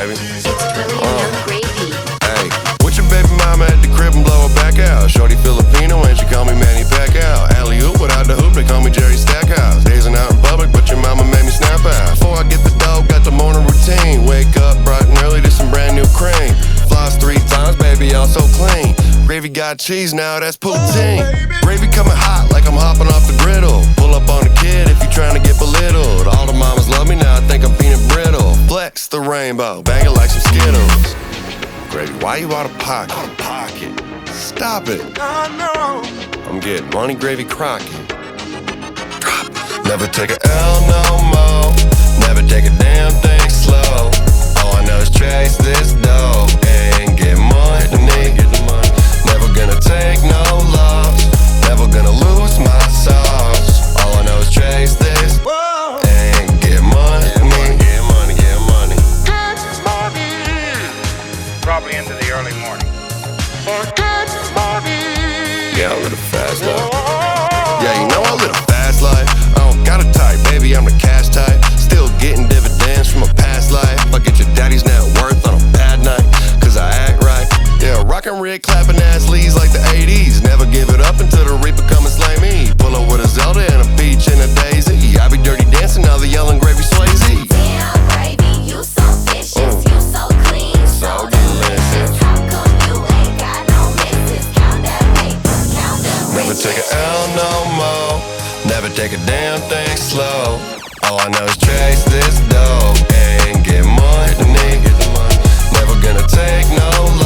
baby. It's Twilly and Young Gravy. Hey, with your baby mama at the crib and blow her back out. Shorty Filipino and she call me Manny Pacquiao. Alley-oop without the hoop, they call me Jerry Stackhouse. Dazing out in public, but your mama made me snap out. Before I get the dough, got the morning routine. Wake up bright and early to some brand new cream. Floss 3 times, baby, all so clean. Gravy got cheese now, that's poutine. Gravy coming hot like I'm hopping off the griddle. Pull up on the kid if you trying to get belittled. All the mamas love me now, I think I'm peanut brittle. Flex the rainbow, bang it like some Skittles. Gravy, why you out of pocket? Stop it. I'm getting money, Gravy Crockett. Drop it. Never take a L no more. Never take a damn thing slow. All I know is chase this dough and get money. Never gonna take no loss. Never gonna lose my sauce. All I know is chase this and get money. Get money. Probably into the early morning. Yeah, I live a fast life. Yeah, you know I live a fast life. I don't got a type, baby, I'm the cash type. Still getting dividends from a past life. I get your daddy's net worth on a bad night, cause I act right. Yeah, rockin' red, clapping ass leads like the 80s. Never give it up until the reaper come and slay me. Pull up with a Zelda and a peach and a daisy. I be dirty dancing, now the yelling Gravy Swayze. Damn, Gravy, you so vicious, you so clean, So delicious. How come you ain't got no misses? Count that paper, count that Never take a L no more. Never take a damn thing slow. All I know is chase this dough and get money. Never gonna take no